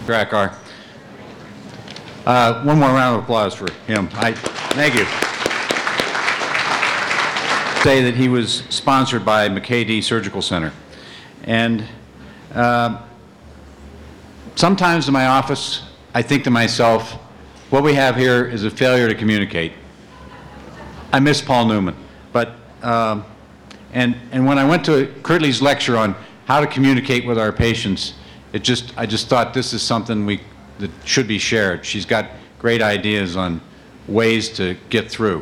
Drakkar. One more round of applause for him. Thank you. Say that he was sponsored by McKay-Dee Surgical Center. And sometimes in my office, I think to myself, what we have here is a failure to communicate. I miss Paul Newman. But, and when I went to Kirtley's lecture on how to communicate with our patients, I just thought this is something that should be shared. She's got great ideas on ways to get through.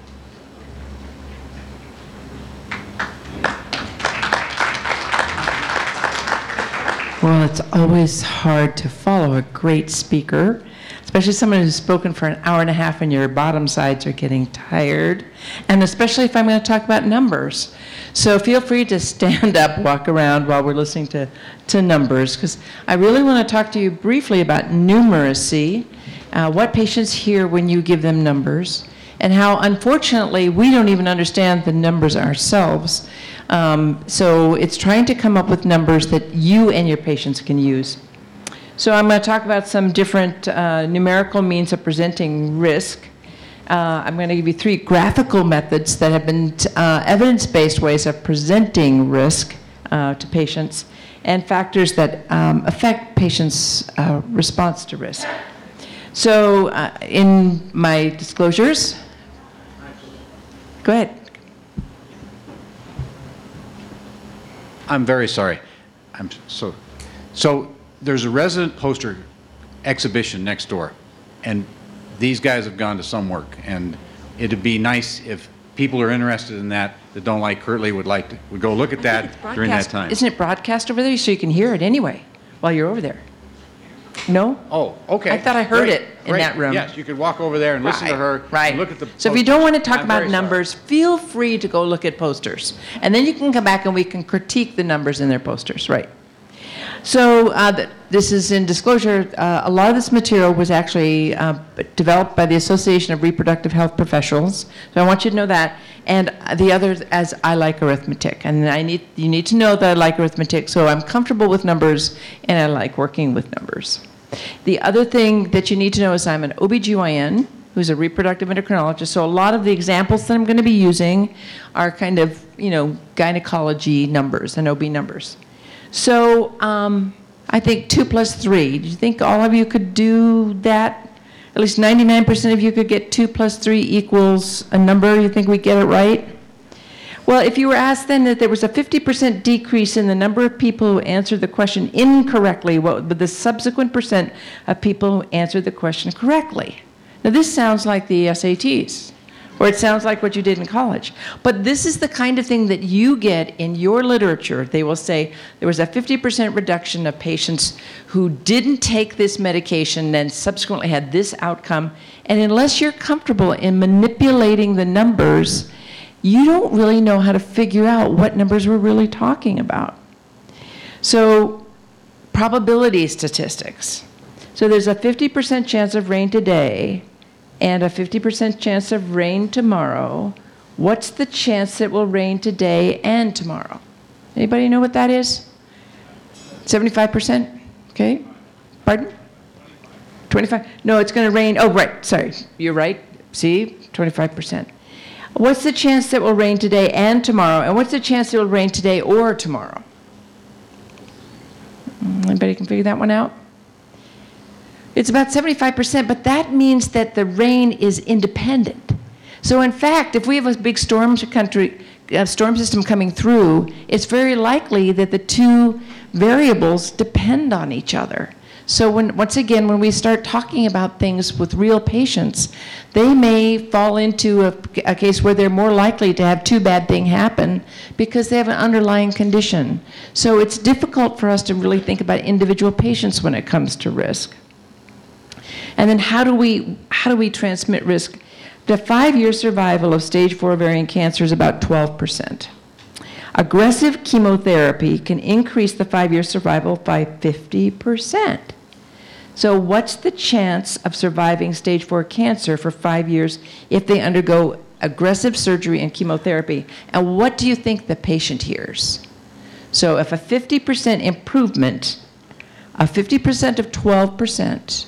Well, it's always hard to follow a great speaker, especially someone who's spoken for an hour and a half and your bottom sides are getting tired, and especially if I'm going to talk about numbers. So feel free to stand up, walk around while we're listening to numbers, because I really want to talk to you briefly about numeracy, what patients hear when you give them numbers, and how, unfortunately, we don't even understand the numbers ourselves. So it's trying to come up with numbers that you and your patients can use. So I'm going to talk about some different numerical means of presenting risk. I'm going to give you 3 graphical methods that have been evidence-based ways of presenting risk to patients, and factors that affect patients' response to risk. So in my disclosures, go ahead. I'm very sorry. So there's a resident poster exhibition next door, and these guys have gone to some work, and it'd be nice if people are interested in that don't like Kirtley would go look at that during that time. Isn't it broadcast over there so you can hear it anyway while you're over there? No? Oh, okay. I thought I heard it in that room. Yes, you could walk over there and listen to her. Right. And look at the So if you don't want to talk about numbers, feel free to go look at posters. And then you can come back and we can critique the numbers in their posters. Right. So this is in disclosure. A lot of this material was actually developed by the Association of Reproductive Health Professionals. So I want you to know that. And the other as I like arithmetic. And you need to know that I like arithmetic. So I'm comfortable with numbers and I like working with numbers. The other thing that you need to know is I'm an OBGYN who's a reproductive endocrinologist. So a lot of the examples that I'm going to be using are kind of, gynecology numbers and OB numbers. So I think 2 plus 3. Do you think all of you could do that? At least 99% of you could get 2 plus 3 equals a number. You think we get it right? Well, if you were asked then that there was a 50% decrease in the number of people who answered the question incorrectly, what would the subsequent percent of people who answered the question correctly? Now this sounds like the SATs, or it sounds like what you did in college. But this is the kind of thing that you get in your literature. They will say there was a 50% reduction of patients who didn't take this medication and subsequently had this outcome. And unless you're comfortable in manipulating the numbers, you don't really know how to figure out what numbers we're really talking about. So probability statistics. So there's a 50% chance of rain today and a 50% chance of rain tomorrow. What's the chance it will rain today and tomorrow? Anybody know what that is? 75%? Okay. Pardon? 25? No, it's going to rain. Oh, right. Sorry. You're right. See? 25%. What's the chance that it will rain today and tomorrow? And what's the chance it will rain today or tomorrow? Anybody can figure that one out? It's about 75%, but that means that the rain is independent. So in fact, if we have a big storm system coming through, it's very likely that the two variables depend on each other. So once again, when we start talking about things with real patients, they may fall into a case where they're more likely to have 2 bad things happen because they have an underlying condition. So it's difficult for us to really think about individual patients when it comes to risk. And then how do we transmit risk? The 5-year survival of stage 4 ovarian cancer is about 12%. Aggressive chemotherapy can increase the 5-year survival by 50%. So what's the chance of surviving stage 4 cancer for 5 years if they undergo aggressive surgery and chemotherapy? And what do you think the patient hears? So if a 50% improvement a 50% of 12%,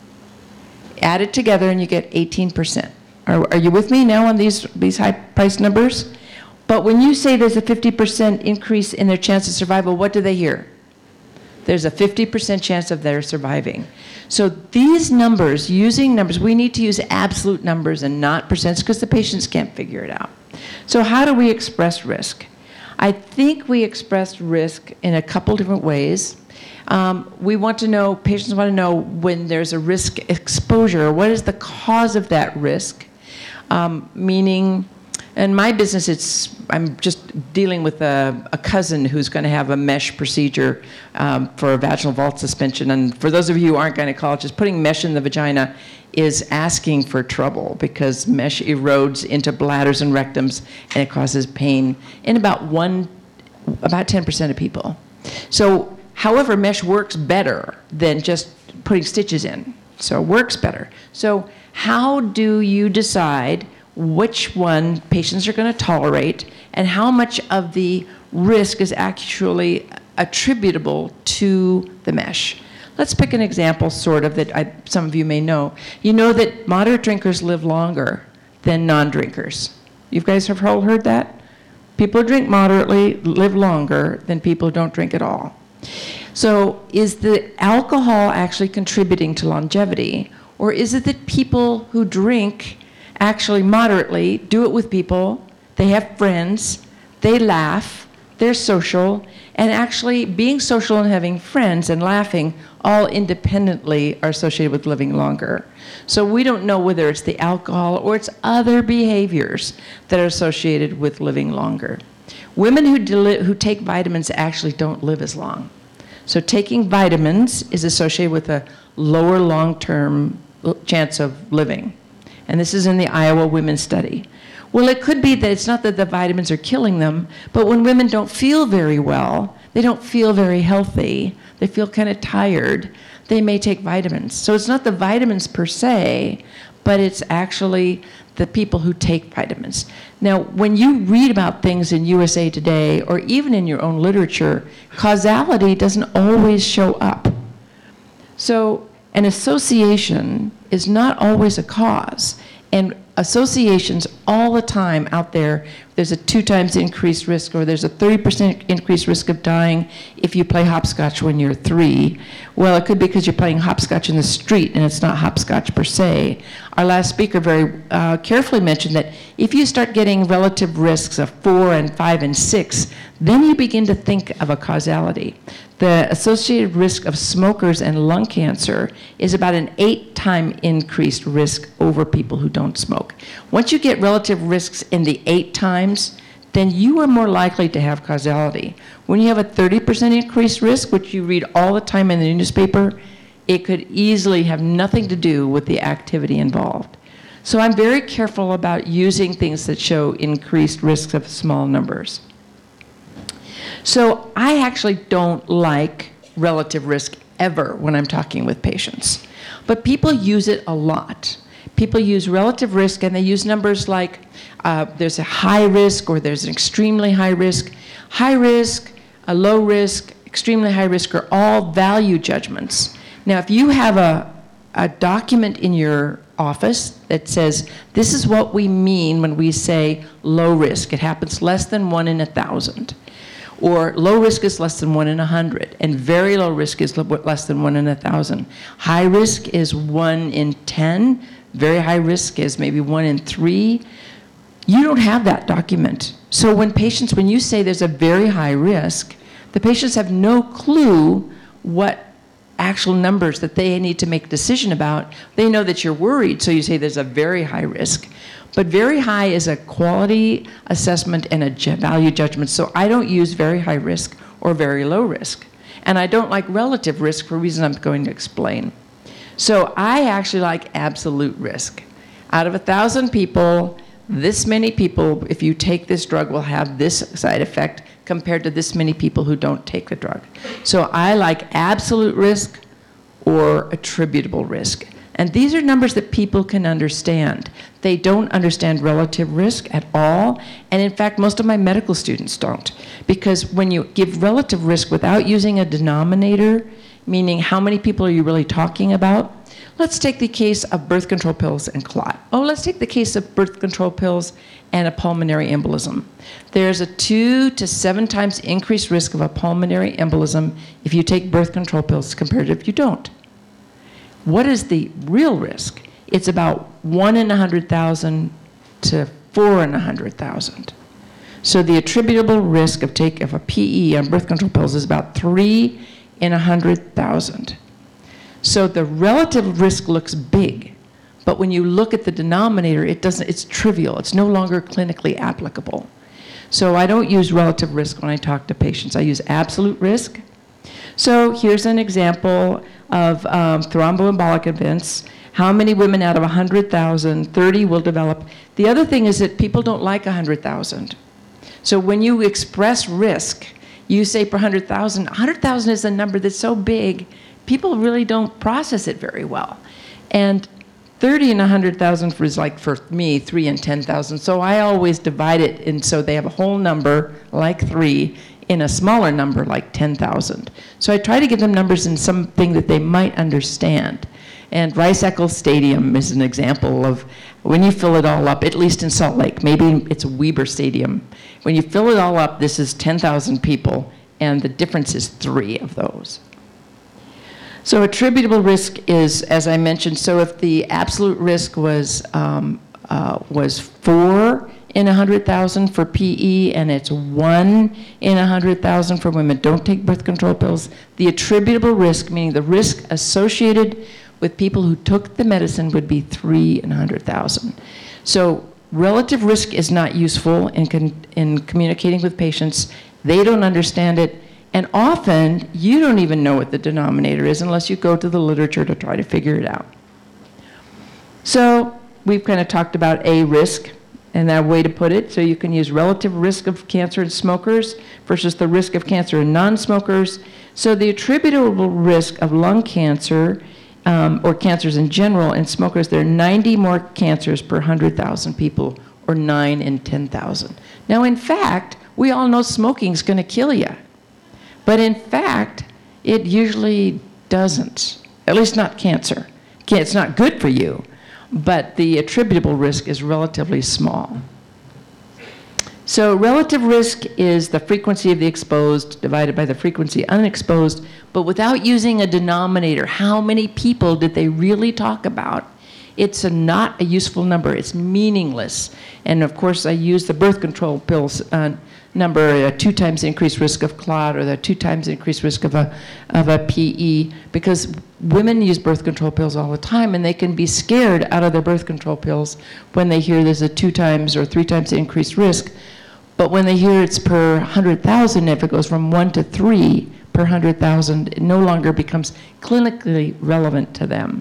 add it together and you get 18%. Are you with me now on these high price numbers? But when you say there's a 50% increase in their chance of survival, what do they hear? There's a 50% chance of their surviving. So these numbers, using numbers, we need to use absolute numbers and not percents because the patients can't figure it out. So how do we express risk? I think we express risk in a couple different ways. We want to know, patients want to know when there's a risk exposure, what is the cause of that risk? Meaning, in my business, I'm just dealing with a cousin who's going to have a mesh procedure for a vaginal vault suspension. And for those of you who aren't gynecologists, putting mesh in the vagina is asking for trouble because mesh erodes into bladders and rectums and it causes pain in about 10% of people. So, however, mesh works better than just putting stitches in. So it works better. So how do you decide which one patients are going to tolerate and how much of the risk is actually attributable to the mesh? Let's pick an example, sort of, that some of you may know. You know that moderate drinkers live longer than non-drinkers. You guys have all heard that? People who drink moderately live longer than people who don't drink at all. So is the alcohol actually contributing to longevity, or is it that people who drink actually moderately do it with people, they have friends, they laugh, they're social, and actually being social and having friends and laughing all independently are associated with living longer. So we don't know whether it's the alcohol or it's other behaviors that are associated with living longer. Women who take vitamins actually don't live as long. So taking vitamins is associated with a lower long-term chance of living. And this is in the Iowa Women's Study. Well, it could be that it's not that the vitamins are killing them, but when women don't feel very well, they don't feel very healthy, they feel kind of tired, they may take vitamins. So it's not the vitamins per se, but it's actually the people who take vitamins. Now, when you read about things in USA Today, or even in your own literature, causality doesn't always show up. So an association is not always a cause. And associations all the time out there, there's a 2 times increased risk, or there's a 30% increased risk of dying if you play hopscotch when you're 3. Well, it could be because you're playing hopscotch in the street and it's not hopscotch per se. Our last speaker very carefully mentioned that if you start getting relative risks of 4 and 5 and 6, then you begin to think of a causality. The associated risk of smokers and lung cancer is about an 8-time increased risk over people who don't smoke. Once you get relative risks in the 8 times, then you are more likely to have causality. When you have a 30% increased risk, which you read all the time in the newspaper, it could easily have nothing to do with the activity involved. So I'm very careful about using things that show increased risks of small numbers. So I actually don't like relative risk ever when I'm talking with patients. But people use it a lot. People use relative risk and they use numbers like there's a high risk or there's an extremely high risk. High risk, a low risk, extremely high risk are all value judgments. Now, if you have a document in your office that says, this is what we mean when we say low risk. It happens less than 1 in 1,000. Or low risk is less than 1 in 100, and very low risk is less than 1 in 1,000. High risk is 1 in 10. Very high risk is maybe 1 in 3. You don't have that document. So when you say there's a very high risk, the patients have no clue what actual numbers that they need to make a decision about. They know that you're worried, so you say there's a very high risk. But very high is a quality assessment and a value judgment, so I don't use very high risk or very low risk. And I don't like relative risk for a reason I'm going to explain. So I actually like absolute risk. Out of 1,000 people, this many people, if you take this drug, will have this side effect compared to this many people who don't take the drug. So I like absolute risk or attributable risk. And these are numbers that people can understand. They don't understand relative risk at all. And in fact, most of my medical students don't. Because when you give relative risk without using a denominator, meaning how many people are you really talking about? Let's take the case of birth control pills and clot. Oh, let's take the case of birth control pills and a pulmonary embolism. There's a 2 to 7 times increased risk of a pulmonary embolism if you take birth control pills compared to if you don't. What is the real risk? It's about 1 in 100,000 to 4 in 100,000. So the attributable risk of a PE on birth control pills is about 3 in 100,000. So the relative risk looks big, but when you look at the denominator, it's trivial. It's no longer clinically applicable. So I don't use relative risk when I talk to patients. I use absolute risk. So here's an example of thromboembolic events. How many women out of 100,000, 30 will develop? The other thing is that people don't like 100,000. So when you express risk, you say per 100,000, 100,000 is a number that's so big, people really don't process it very well. And 30 in 100,000 is like, for me, 3 in 10,000. So I always divide it, and so they have a whole number, like 3, in a smaller number, like 10,000. So I try to give them numbers in something that they might understand. And Rice-Eccles Stadium is an example of when you fill it all up, at least in Salt Lake, maybe it's Weber Stadium. When you fill it all up, this is 10,000 people, and the difference is 3 of those. So attributable risk is, as I mentioned, so if the absolute risk was 4 in 100,000 for PE, and it's 1 in 100,000 for women don't take birth control pills, the attributable risk, meaning the risk associated with people who took the medicine, would be 3 in 100,000. So relative risk is not useful in communicating with patients. They don't understand it. And often, you don't even know what the denominator is unless you go to the literature to try to figure it out. So we've kind of talked about a risk, and that way to put it. So you can use relative risk of cancer in smokers versus the risk of cancer in non-smokers. So the attributable risk of lung cancer, or cancers in general, in smokers, there are 90 more cancers per 100,000 people, or 9 in 10,000. Now, in fact, we all know smoking is going to kill you. But in fact, it usually doesn't, at least not cancer. It's not good for you, but the attributable risk is relatively small. So relative risk is the frequency of the exposed divided by the frequency unexposed, but without using a denominator. How many people did they really talk about? It's not a useful number. It's meaningless. And of course, I use the birth control pills number, a 2 times increased risk of clot, or the 2 times increased risk of a PE, because women use birth control pills all the time, and they can be scared out of their birth control pills when they hear there's a 2 times or 3 times increased risk. But when they hear it's per 100,000, if it goes from 1 to 3 per 100,000, it no longer becomes clinically relevant to them.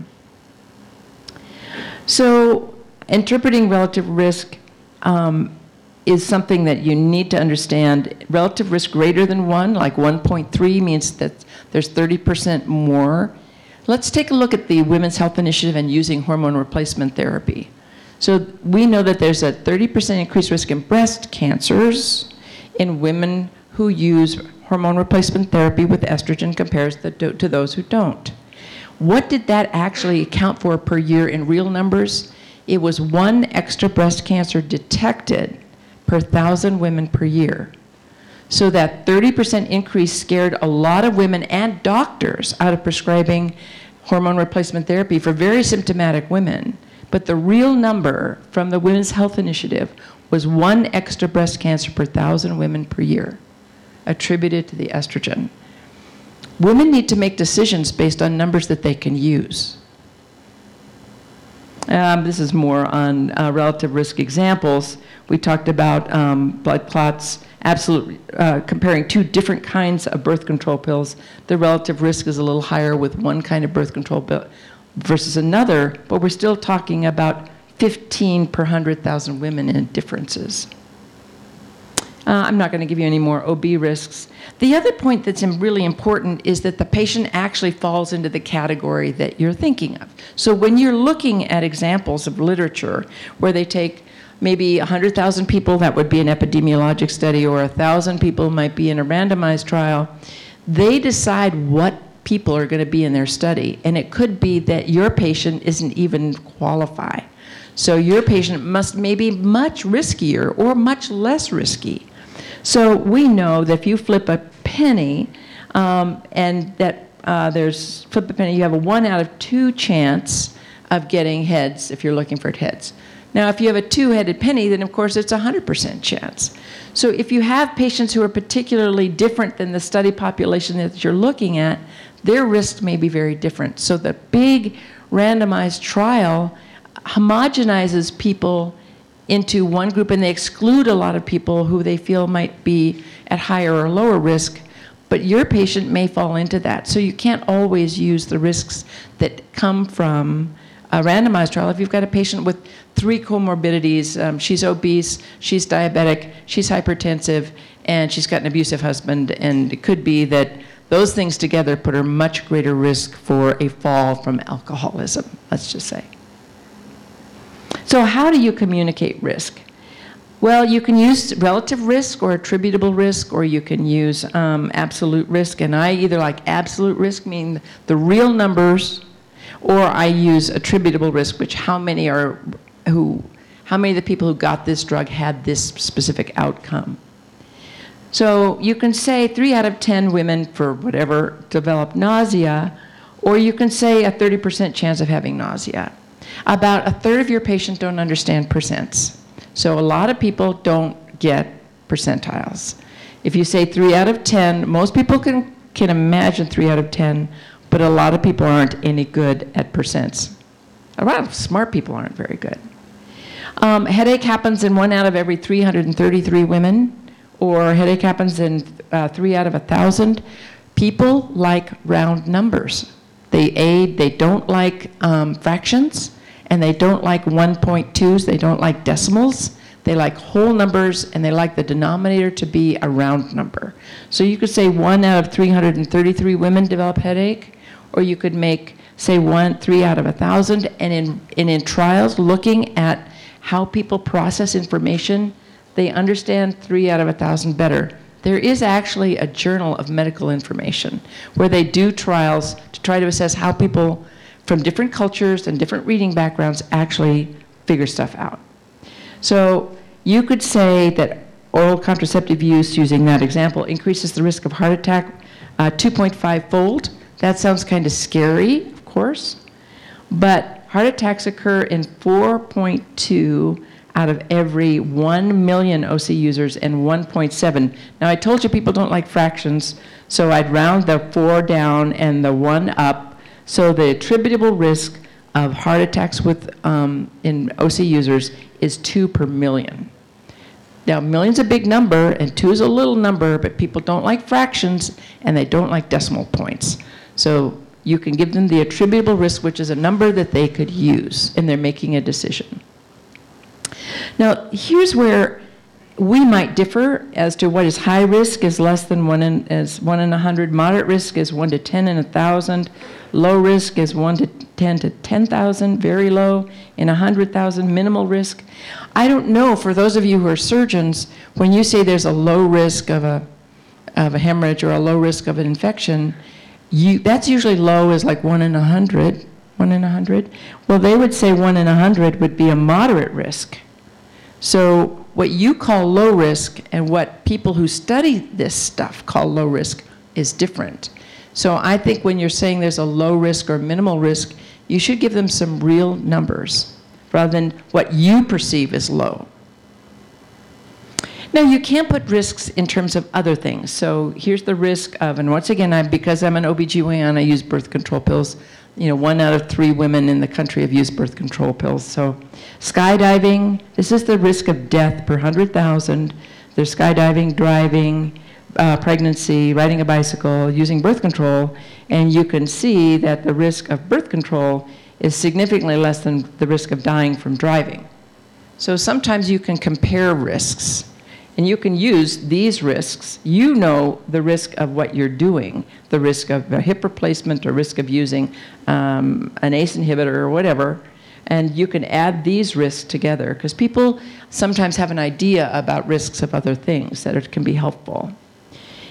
So interpreting relative risk is something that you need to understand. Relative risk greater than 1, like 1.3, means that there's 30% more. Let's take a look at the Women's Health Initiative and using hormone replacement therapy. So we know that there's a 30% increased risk in breast cancers in women who use hormone replacement therapy with estrogen compared to those who don't. What did that actually account for per year in real numbers? It was 1 extra breast cancer detected per 1,000 women per year. So that 30% increase scared a lot of women and doctors out of prescribing hormone replacement therapy for very symptomatic women. But the real number from the Women's Health Initiative was 1 extra breast cancer per 1,000 women per year, attributed to the estrogen. Women need to make decisions based on numbers that they can use. This is more on relative risk examples. We talked about blood clots, comparing 2 different kinds of birth control pills. The relative risk is a little higher with one kind of birth control pill versus another, but we're still talking about 15 per 100,000 women in differences. I'm not going to give you any more OB risks. The other point that's really important is that the patient actually falls into the category that you're thinking of. So when you're looking at examples of literature where they take maybe 100,000 people, that would be an epidemiologic study, or 1,000 people might be in a randomized trial, they decide what people are going to be in their study. And it could be that your patient isn't even qualified. So your patient must maybe much riskier or much less risky. So we know that if you flip a penny, and that flip a penny, you have a 1 out of 2 chance of getting heads if you're looking for heads. Now, if you have a 2-headed penny, then of course it's a 100% chance. So if you have patients who are particularly different than the study population that you're looking at, their risk may be very different. So the big randomized trial homogenizes people into one group, and they exclude a lot of people who they feel might be at higher or lower risk, but your patient may fall into that. So you can't always use the risks that come from a randomized trial. If you've got a patient with 3 comorbidities, she's obese, she's diabetic, she's hypertensive, and she's got an abusive husband, and it could be that those things together put her much greater risk for a fall from alcoholism, let's just say. So how do you communicate risk? Well, you can use relative risk or attributable risk, or you can use absolute risk. And I either like absolute risk, meaning the real numbers, or I use attributable risk, which how many of the people who got this drug had this specific outcome. So you can say 3 out of 10 women for whatever develop nausea, or you can say a 30% chance of having nausea. About a third of your patients don't understand percents. So a lot of people don't get percentiles. If you say 3 out of 10, most people can imagine 3 out of 10, but a lot of people aren't any good at percents. A lot of smart people aren't very good. Headache happens in 1 out of every 333 women, or headache happens in 3 out of 1,000. People like round numbers. They don't like fractions, and they don't like 1.2s, they don't like decimals. They like whole numbers, and they like the denominator to be a round number. So you could say 1 out of 333 women develop headache, or you could say 3 out of 1,000, and in trials looking at how people process information, they understand 3 out of 1,000 better. There is actually a journal of medical information where they do trials to try to assess how people from different cultures and different reading backgrounds actually figure stuff out. So you could say that oral contraceptive use, using that example, increases the risk of heart attack 2.5-fold. That sounds kind of scary, of course, but heart attacks occur in 4.2 out of every 1 million OC users and 1.7. Now, I told you people don't like fractions, so I'd round the 4 down and the 1 up. So the attributable risk of heart attacks in OC users is 2 per million. Now, million's a big number, and 2 is a little number, but people don't like fractions, and they don't like decimal points. So you can give them the attributable risk, which is a number that they could use, and they're making a decision. Now, here's where we might differ as to what is high risk is less than 1 in 100, moderate risk is 1 to 10 in 1,000, low risk is 1 to 10 to 10,000, very low in 100,000, minimal risk. I don't know, for those of you who are surgeons, when you say there's a low risk of a hemorrhage or a low risk of an infection, that's usually low as like 1 in 100, 1 in 100. Well, they would say 1 in 100 would be a moderate risk. So what you call low risk and what people who study this stuff call low risk is different. So I think when you're saying there's a low risk or minimal risk, you should give them some real numbers rather than what you perceive as low. Now, you can't put risks in terms of other things. So here's the risk of, and once again, because I'm an OBGYN, I use birth control pills. 1 out of 3 women in the country have used birth control pills. So skydiving, this is the risk of death per 100,000. There's skydiving, driving, pregnancy, riding a bicycle, using birth control, and you can see that the risk of birth control is significantly less than the risk of dying from driving. So sometimes you can compare risks, and you can use these risks. You know the risk of what you're doing, the risk of a hip replacement or risk of using an ACE inhibitor or whatever, and you can add these risks together because people sometimes have an idea about risks of other things that can be helpful.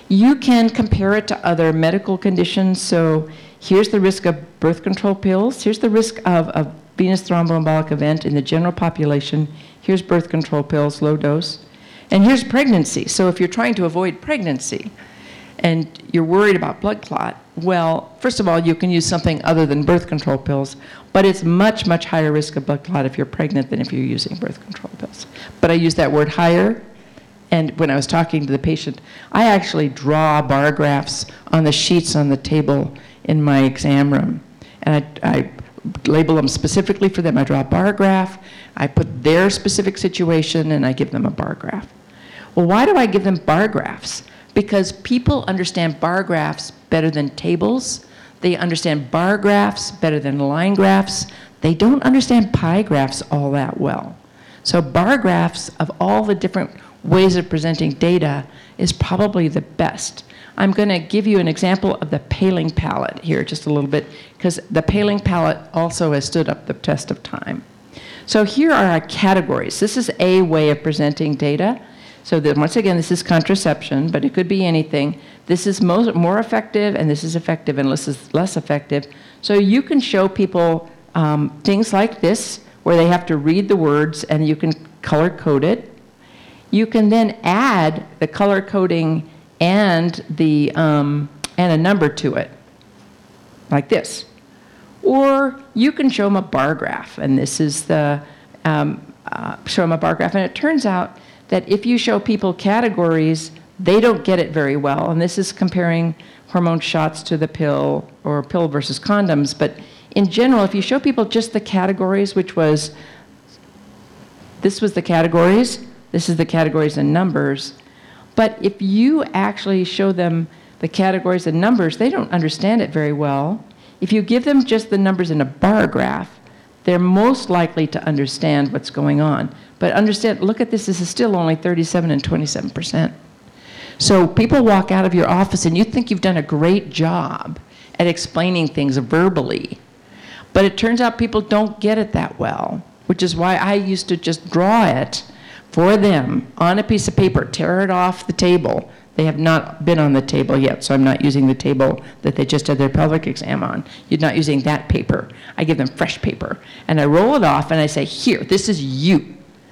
You can compare it to other medical conditions. So here's the risk of birth control pills. Here's the risk of a venous thromboembolic event in the general population. Here's birth control pills, low dose. And here's pregnancy. So if you're trying to avoid pregnancy and you're worried about blood clot, well, first of all, you can use something other than birth control pills, but it's much, much higher risk of blood clot if you're pregnant than if you're using birth control pills. But I use that word higher. And when I was talking to the patient, I actually draw bar graphs on the sheets on the table in my exam room. And I label them specifically for them. I draw a bar graph, I put their specific situation, and I give them a bar graph. Well, why do I give them bar graphs? Because people understand bar graphs better than tables. They understand bar graphs better than line graphs. They don't understand pie graphs all that well. So bar graphs, of all the different ways of presenting data, is probably the best. I'm going to give you an example of the Paling palette here just a little bit, because the Paling palette also has stood up the test of time. So here are our categories. This is a way of presenting data. So that, once again, this is contraception, but it could be anything. This is more effective, and this is effective, and this is less effective. So you can show people things like this, where they have to read the words, and you can color code it. You can then add the color coding and and a number to it, like this. Or you can show them a bar graph, and this is the show them a bar graph, and it turns out that if you show people categories, they don't get it very well. And this is comparing hormone shots to the pill, or pill versus condoms. But in general, if you show people just the categories, this was the categories, this is the categories and numbers. But if you actually show them the categories and numbers, they don't understand it very well. If you give them just the numbers in a bar graph, they're most likely to understand what's going on. But understand, look at this is still only 37 and 27%. So people walk out of your office and you think you've done a great job at explaining things verbally. But it turns out people don't get it that well, which is why I used to just draw it for them on a piece of paper, tear it off the table. They have not been on the table yet, so I'm not using the table that they just had their pelvic exam on. You're not using that paper. I give them fresh paper. And I roll it off and I say, here, this is you.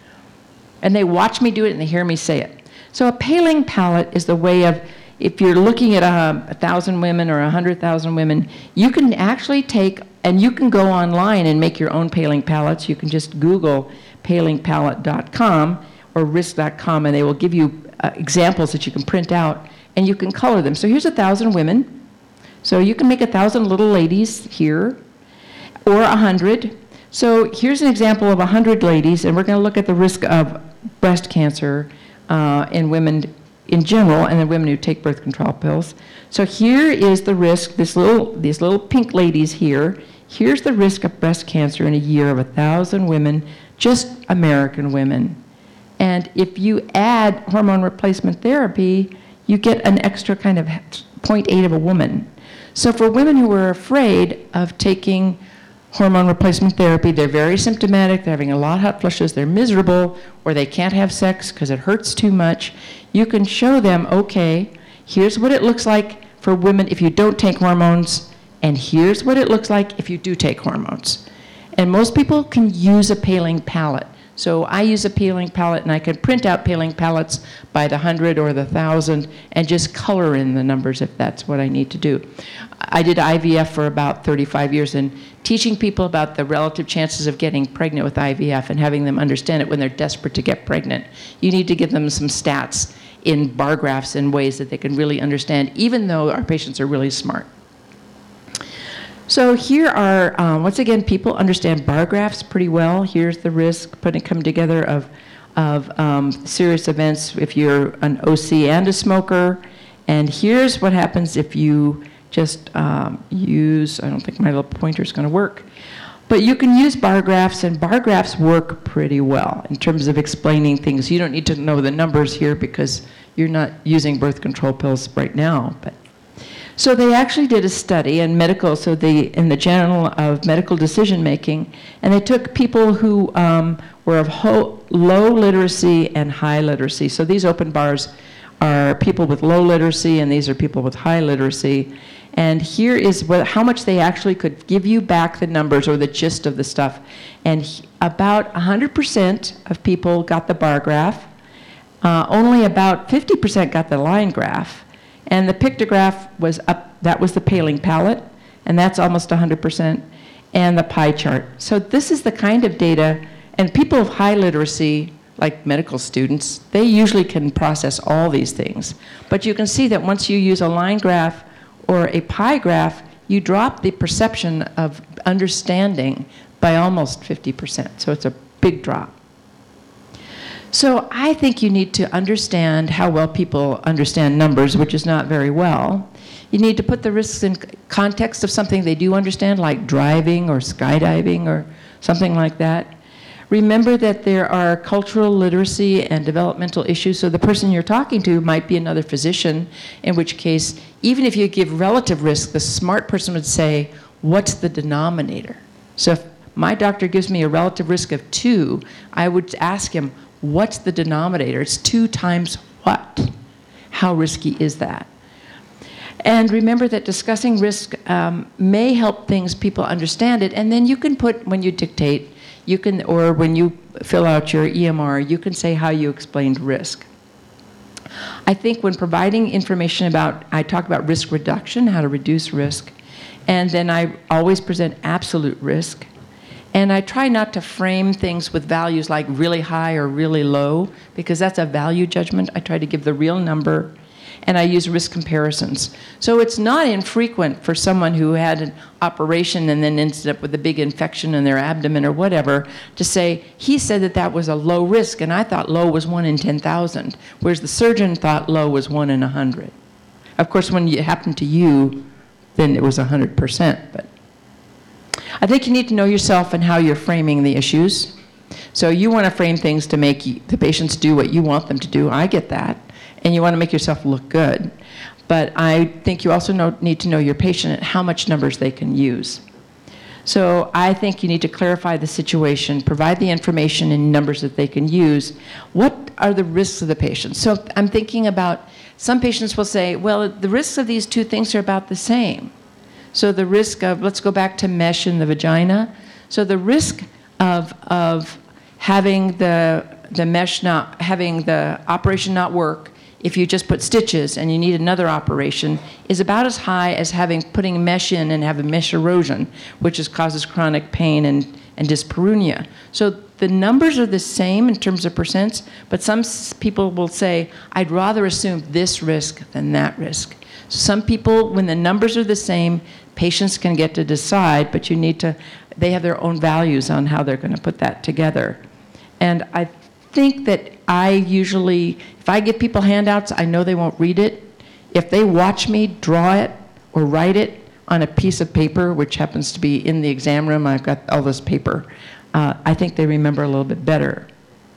And they watch me do it and they hear me say it. So a Paling palette is the way of, if you're looking at 1,000 women or 100,000 women, you can actually take, and you can go online and make your own Paling palettes. You can just Google palingpalette.com or risk.com, and they will give you examples that you can print out, and you can color them. So here's 1,000 women. So you can make 1,000 little ladies here, or 100. So here's an example of 100 ladies, and we're going to look at the risk of breast cancer in women in general, and then women who take birth control pills. So here is the risk, these little pink ladies here. Here's the risk of breast cancer in a year of 1,000 women, just American women. And if you add hormone replacement therapy, you get an extra kind of 0.8 of a woman. So for women who are afraid of taking hormone replacement therapy, they're very symptomatic, they're having a lot of hot flushes, they're miserable, or they can't have sex because it hurts too much, you can show them, okay, here's what it looks like for women if you don't take hormones, and here's what it looks like if you do take hormones. And most people can use a Paling palette. So I use a Paling palette, and I can print out Paling palettes by the 100 or the 1,000 and just color in the numbers if that's what I need to do. I did IVF for about 35 years, and teaching people about the relative chances of getting pregnant with IVF and having them understand it when they're desperate to get pregnant. You need to give them some stats in bar graphs in ways that they can really understand, even though our patients are really smart. So here are, once again, people understand bar graphs pretty well. Here's the risk, come together of serious events if you're an OC and a smoker. And here's what happens if you just use, I don't think my little pointer's going to work, but you can use bar graphs, and bar graphs work pretty well in terms of explaining things. You don't need to know the numbers here because you're not using birth control pills right now. But so they actually did a study in in the Journal of Medical Decision Making, and they took people who were of low literacy and high literacy. So these open bars are people with low literacy, and these are people with high literacy. And here is how much they actually could give you back the numbers or the gist of the stuff. And about 100% of people got the bar graph. Only about 50% got the line graph. And the pictograph was up, that was the paling palette, and that's almost 100%, and the pie chart. So this is the kind of data, and people of high literacy, like medical students, they usually can process all these things. But you can see that once you use a line graph or a pie graph, you drop the perception of understanding by almost 50%. So it's a big drop. So I think you need to understand how well people understand numbers, which is not very well. You need to put the risks in context of something they do understand, like driving or skydiving or something like that. Remember that there are cultural literacy and developmental issues, so the person you're talking to might be another physician, in which case, even if you give relative risk, the smart person would say, what's the denominator? So if my doctor gives me a relative risk of 2, I would ask him, what's the denominator? It's 2 times what? How risky is that? And remember that discussing risk may help people understand it, and then you can put, when you dictate, you can, or when you fill out your EMR, you can say how you explained risk. I think when providing information about, I talk about risk reduction, how to reduce risk, and then I always present absolute risk. And I try not to frame things with values like really high or really low, because that's a value judgment. I try to give the real number, and I use risk comparisons. So it's not infrequent for someone who had an operation and then ended up with a big infection in their abdomen or whatever to say, he said that that was a low risk, and I thought low was 1 in 10,000, whereas the surgeon thought low was 1 in 100. Of course, when it happened to you, then it was 100%. But I think you need to know yourself and how you're framing the issues. So you want to frame things to make the patients do what you want them to do. I get that. And you want to make yourself look good. But I think you also need to know your patient and how much numbers they can use. So I think you need to clarify the situation, provide the information in numbers that they can use. What are the risks of the patient? So I'm thinking about, some patients will say, well, the risks of these 2 things are about the same. So the risk of, let's go back to mesh in the vagina. So the risk of having the mesh not, having the operation not work, if you just put stitches and you need another operation, is about as high as putting mesh in and having mesh erosion, which causes chronic pain and dyspareunia. So the numbers are the same in terms of percents, but some people will say, I'd rather assume this risk than that risk. So some people, when the numbers are the same, patients can get to decide, but they have their own values on how they're going to put that together. And I think that I usually, if I give people handouts, I know they won't read it. If they watch me draw it or write it on a piece of paper, which happens to be in the exam room, I've got all this paper, I think they remember a little bit better.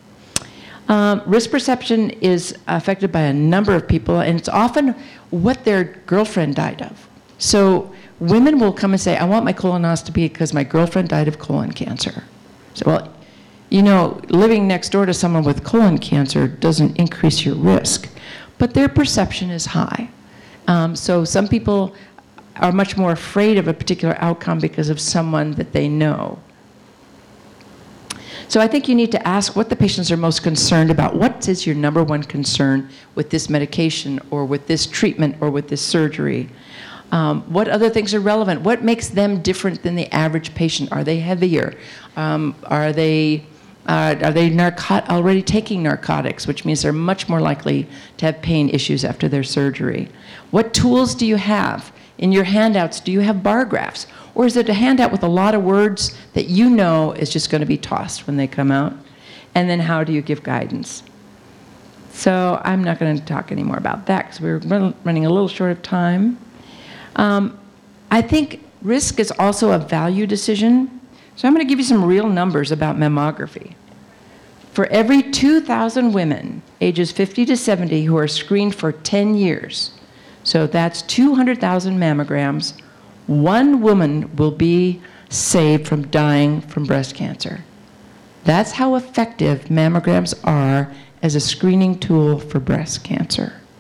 Risk perception is affected by a number of people, and it's often what their girlfriend died of. So women will come and say, I want my colonoscopy because my girlfriend died of colon cancer. So, well, you know, living next door to someone with colon cancer doesn't increase your risk, but their perception is high. So some people are much more afraid of a particular outcome because of someone that they know. So I think you need to ask what the patients are most concerned about. What is your number one concern with this medication or with this treatment or with this surgery? What other things are relevant? What makes them different than the average patient? Are they heavier? Are they already taking narcotics, which means they're much more likely to have pain issues after their surgery? What tools do you have? In your handouts, do you have bar graphs? Or is it a handout with a lot of words that you know is just going to be tossed when they come out? And then how do you give guidance? So I'm not going to talk any more about that because we're running a little short of time. I think risk is also a value decision. So I'm going to give you some real numbers about mammography. For every 2,000 women ages 50 to 70 who are screened for 10 years, so that's 200,000 mammograms, 1 woman will be saved from dying from breast cancer. That's how effective mammograms are as a screening tool for breast cancer.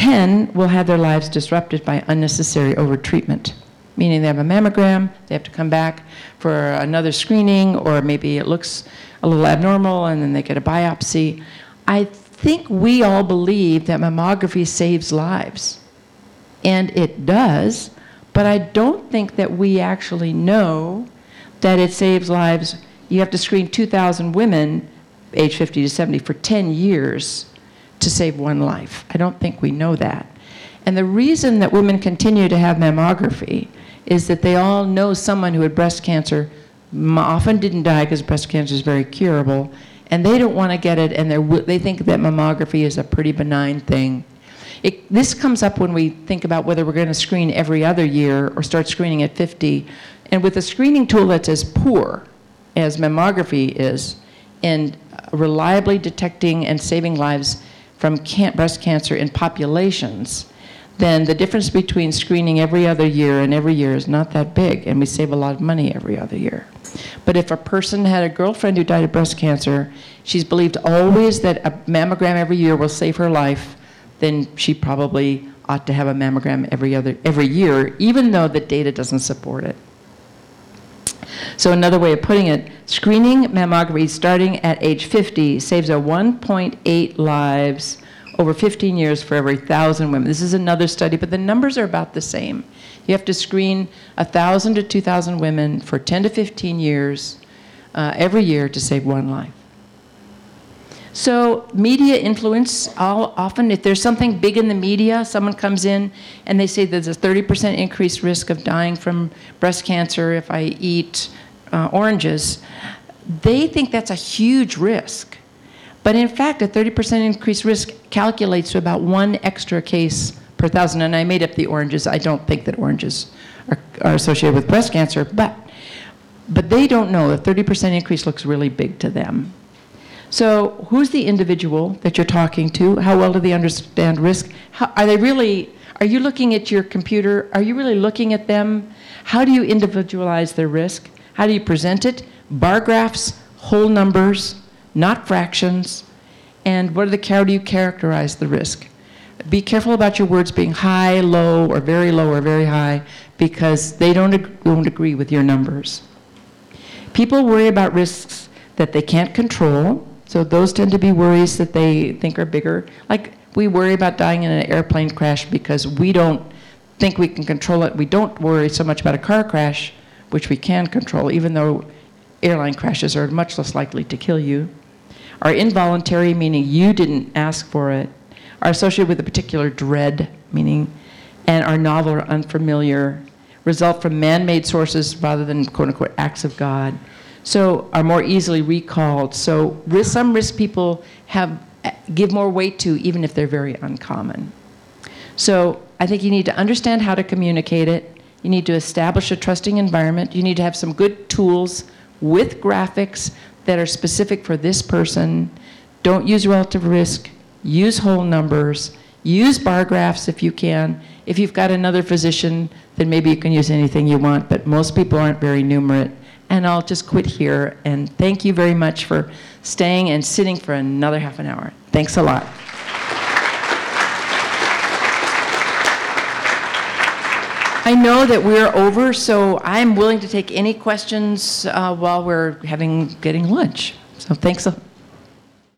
10 will have their lives disrupted by unnecessary overtreatment, meaning they have a mammogram, they have to come back for another screening, or maybe it looks a little abnormal and then they get a biopsy. I think we all believe that mammography saves lives, and it does, but I don't think that we actually know that it saves lives. You have to screen 2,000 women age 50 to 70 for 10 years to save one life. I don't think we know that. And the reason that women continue to have mammography is that they all know someone who had breast cancer, often didn't die because breast cancer is very curable, and they don't want to get it, and they think that mammography is a pretty benign thing. This comes up when we think about whether we're going to screen every other year or start screening at 50. And with a screening tool that's as poor as mammography is in reliably detecting and saving lives from breast cancer in populations, then the difference between screening every other year and every year is not that big, and we save a lot of money every other year. But if a person had a girlfriend who died of breast cancer, she's believed always that a mammogram every year will save her life, then she probably ought to have a mammogram every year, even though the data doesn't support it. So another way of putting it, screening mammography starting at age 50 saves a 1.8 lives over 15 years for every 1,000 women. This is another study, but the numbers are about the same. You have to screen 1,000 to 2,000 women for 10 to 15 years every year to save one life. So media influence, often if there's something big in the media, someone comes in and they say there's a 30% increased risk of dying from breast cancer if I eat oranges, they think that's a huge risk. But in fact, a 30% increased risk calculates to about one extra case per 1,000. And I made up the oranges. I don't think that oranges are associated with breast cancer, but they don't know. A 30% increase looks really big to them. So who's the individual that you're talking to? How well do they understand risk? Are you looking at your computer? Are you really looking at them? How do you individualize their risk? How do you present it? Bar graphs, whole numbers, not fractions. And how do you characterize the risk? Be careful about your words being high, low, or very high, because they don't agree with your numbers. People worry about risks that they can't control. So those tend to be worries that they think are bigger. Like we worry about dying in an airplane crash because we don't think we can control it. We don't worry so much about a car crash, which we can control, even though airline crashes are much less likely to kill you. Are involuntary, meaning you didn't ask for it. Are associated with a particular dread, meaning, and are novel or unfamiliar. Result from man-made sources rather than quote-unquote acts of God. So are more easily recalled. So some risk people give more weight to, even if they're very uncommon. So I think you need to understand how to communicate it. You need to establish a trusting environment. You need to have some good tools with graphics that are specific for this person. Don't use relative risk. Use whole numbers. Use bar graphs if you can. If you've got another physician, then maybe you can use anything you want, but most people aren't very numerate. And I'll just quit here, and thank you very much for staying and sitting for another half an hour. Thanks a lot. I know that we're over, so I'm willing to take any questions while we're getting lunch. So thanks.